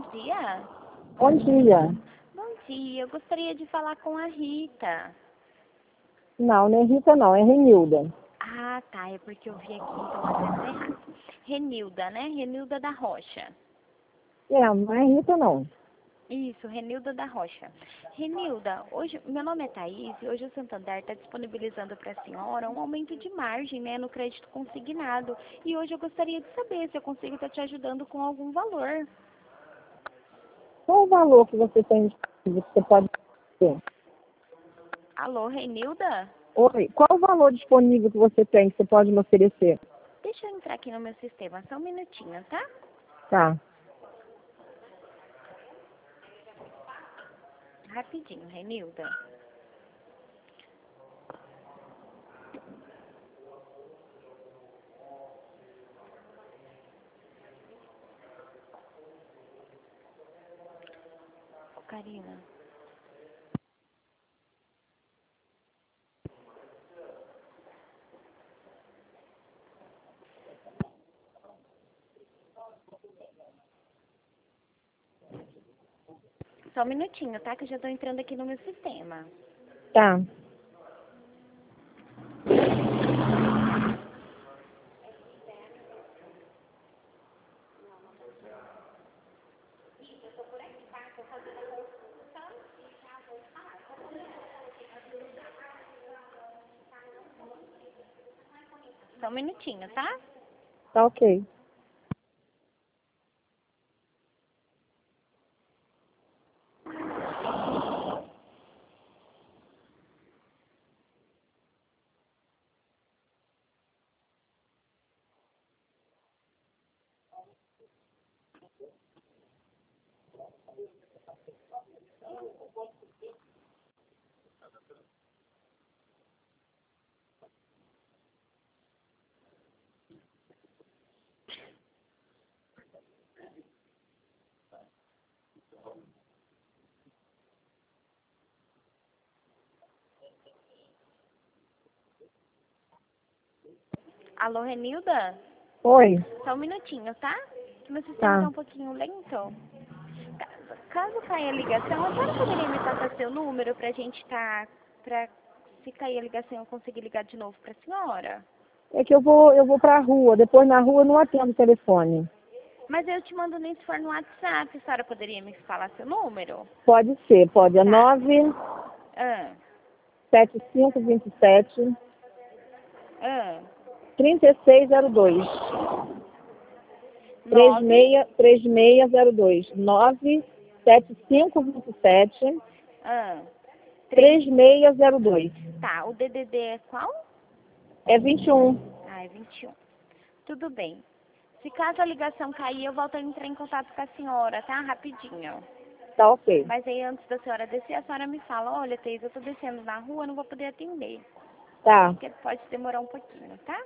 dia. Bom dia. Bom dia, eu gostaria de falar com a Rita. Não, não é Rita não, é Renilda. Ah, tá, é porque eu vi aqui então a acesso errado. Renilda, né? Renilda da Rocha. Não é Rita não. Isso, Renilda da Rocha. Renilda, hoje, meu nome é Thaís e hoje o Santander está disponibilizando para a senhora um aumento de margem, né, no crédito consignado. E hoje eu gostaria de saber se eu consigo estar te ajudando com algum valor. Qual o valor que você tem disponível que você pode ter? Alô, Renilda? Oi, qual o valor disponível que você tem que você pode me oferecer? Deixa eu entrar aqui no meu sistema, só um minutinho, tá? Tá. Rapidinho, Renilda. Ô, Karina. Só um minutinho, tá? Que eu já tô entrando aqui no meu sistema. Tá. Só um minutinho, tá? Tá ok. Alô, Renilda? Oi. Só um minutinho, tá? Que meu sistema tá Tá. um pouquinho lento. Caso caia a ligação, a senhora poderia me passar seu número pra gente pra se cair a ligação eu conseguir ligar de novo pra senhora? É que eu vou pra rua, depois na rua eu não atendo o telefone. Mas eu te mando nem se for no WhatsApp, a senhora poderia me falar seu número? Pode ser, pode. É Tá. Ah, 97527 ah. 3602. 9, 3602. 97527 ah. 3, 3602. tá, o DDD é qual? É 21. Ah, é 21. Tudo bem. Se caso a ligação cair, eu volto a entrar em contato com a senhora, tá? Rapidinho. Tá ok. Mas aí antes da senhora descer, a senhora me fala, olha, Thaís, eu tô descendo na rua, não vou poder atender. Tá. Porque pode demorar um pouquinho, tá?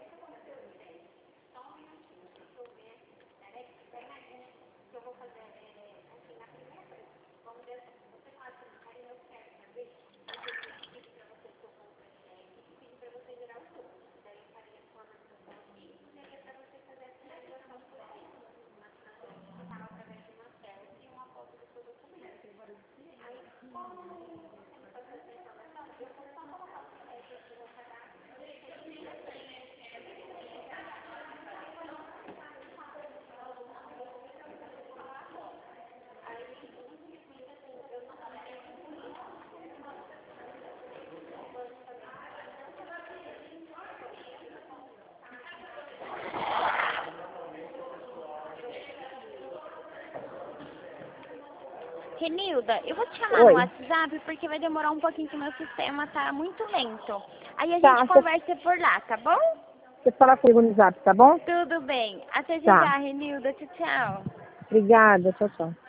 Renilda, eu vou te chamar no Oi. WhatsApp porque vai demorar um pouquinho que o meu sistema tá muito lento. Aí a gente Tá, conversa por lá, tá bom? você fala comigo no zap, tá bom? Tudo bem. Até já Tá. já, Renilda. Tchau, tchau. Obrigada. Tchau, tchau.